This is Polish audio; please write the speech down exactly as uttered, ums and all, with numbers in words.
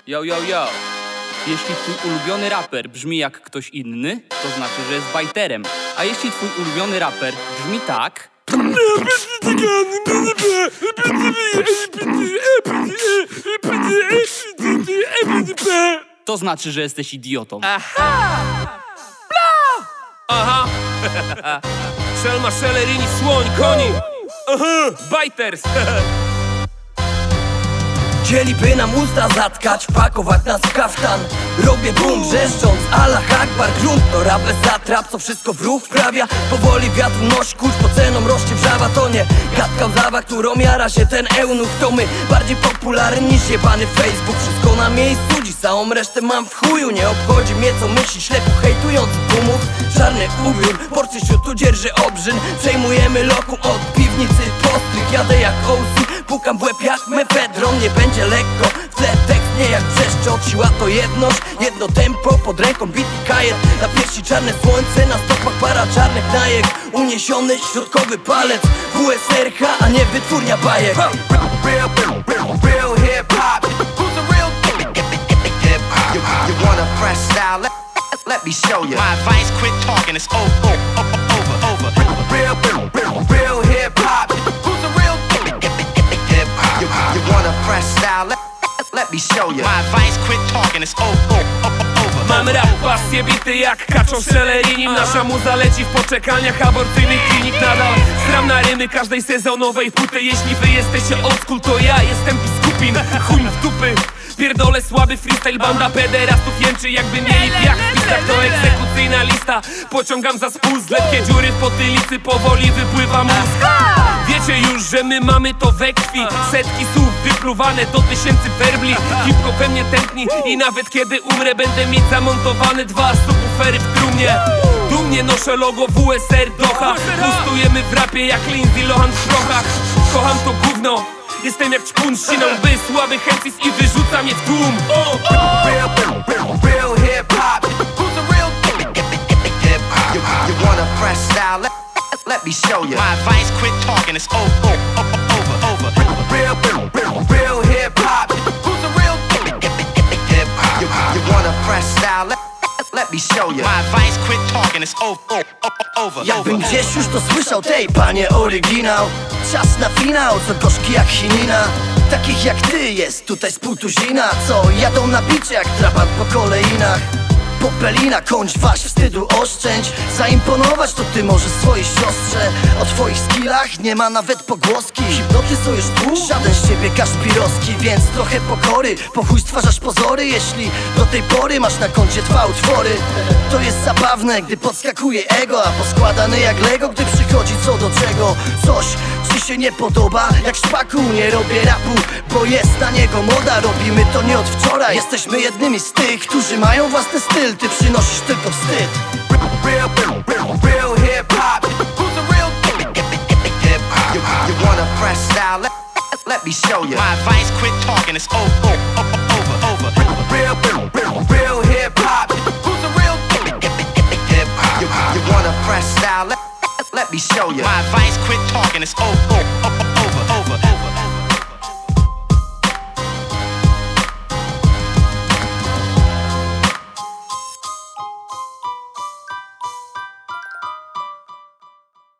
Yo, yo, yo. Jeśli twój ulubiony raper brzmi jak ktoś inny, to znaczy, że jest bajterem. A jeśli twój ulubiony raper brzmi tak, to znaczy, że jesteś idiotą. Aha! Bla! Aha! Szelma, szelerini, słoń, koni. Aha! Bajters! Chcieliby nam usta zatkać, pakować nas w kaftan. Robię boom, wrzeszcząc Allah Akbar. Grunt to rap bez zatrap, co wszystko w ruch wprawia. Powoli wiatr nosi kurz, po ceną rośnie wrzawa. To nie gadka łzawa, którą jara się ten eunuch. To my, bardziej popularny niż jebany Facebook. Wszystko na miejscu, dziś całą resztę mam w chuju. Nie obchodzi mnie co myśli ślepo hejtujący tłumów. Czarny ubiór, porcję śrutu dzierży obrzyn. Przejmujemy lokum od piwnicy postryk. Jadę jak O C, pukam w łeb jak mefedron. Nie będzie lekko, w tle tekst nie jak wrzeszczot. Siła to jedność, jedno tempo, pod ręką bit i kajet. Na piersi czarne słońce, na stopach para czarnych najek. Uniesiony środkowy palec, W S R H, a nie wytwórnia bajek. Real, real, real, real hip-hop. Who's a real hip-hop? You, you want a fresh style? Let, let me show you. My advice, quit talking, it's over, over, over. Real, real, real, real hip-hop. Who's a real hip-hop? You, you want a fresh style? Let, let me show you. My advice, quit talking, it's over, over. Mamy rap, pasję bity jak kaczą szelerinim. Nasza muza leci w poczekalniach aborcyjnych klinik. Nadal stram na rymy każdej sezonowej płyty. Jeśli wy jesteście old school, to ja jestem biskupin. Chuj w dupy. Pierdolę słaby freestyle, banda pederastów jęczy jakby mieli piach w pistach. To egzekucyjna lista, pociągam za spust. Lekkie dziury w potylicy, powoli wypływa mózg. Wiecie już, że my mamy to we krwi. Setki słów wypluwane do tysięcy werbli. Hip-hop we mnie tętni i nawet kiedy umrę, będę mieć zamontowane dwa subwoofery w trumnie. Dumnie noszę logo W S R Doha. Pustujemy w rapie jak Lindsay Lohan w prochach. Kocham to gówno, jestem jak czpun, ścinam by słaby chęcis i wyrzucam je w tłum. Real, real, real, real hip-hop. Who's a real hip-hop? You, you want a fresh style? Let, let me show you. My advice, quit talking, it's over, over, over. Real, real, real, real hip-hop. Who's a real hip-hop? You, you want a fresh style? Let, let me show you. My advice, quit talking, it's over, over. Jakbym gdzieś już to słyszał, tej panie oryginał. Czas na finał, co gorzki jak chinina. Takich jak ty jest tutaj z pół tuzina, co jadą na bicie jak trabant po koleinach. Popelina, kończ waś, wstydu oszczędź. Zaimponować to ty możesz swojej siostrze. O twoich skillach nie ma nawet pogłoski. Hipnotyzujesz tłum, żaden z ciebie kaszpirowski. Więc trochę pokory, po chuj stwarzasz pozory. Jeśli do tej pory masz na koncie dwa utwory, to jest zabawne, gdy podskakuje ego. A poskładane jak Lego, gdy przychodzi co do czego. Coś ci się nie podoba, jak szpaku. Nie robię rapu, bo jest na niego moda. Robimy to nie od wczoraj. Jesteśmy jednymi z tych, którzy mają własny styl. Ty przynosisz tylko wstyd. Real, real, real, real hip-hop. Who's a real hip-hop? You, you want a fresh style? Let, let me show you. My advice, quit talking, it's over, over, over. Real, real, real, real hip-hop. Who's a real hip-hop? You, you want a fresh style? Let, let me show you. My advice, quit talking, it's over, over.